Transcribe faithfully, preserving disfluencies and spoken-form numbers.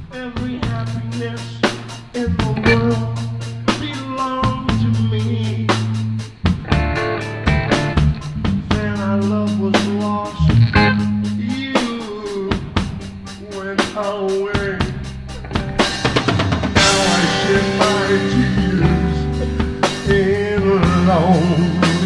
Every happiness in the world belonged to me. Then our love was lost. You went away. Now I shed my tears in alone.